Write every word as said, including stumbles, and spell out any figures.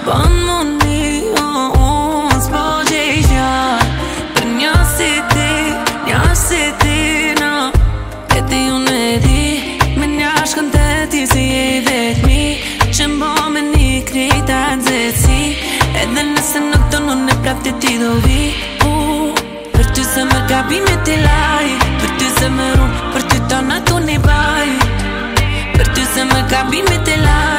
Bon mundi, oh, oh, s'po gjej gjall për një si ti, një si ti, no. E ti unë e di, me një shkën të ti si e vetëmi, që mbo me një krejta nëzëtësi, edhe nëse në të unë e prap të ti do vi. uh, Për ty se më gabime ti laj, për ty se më runë, për ty të në tu një baj, për ty se më gabime ti laj.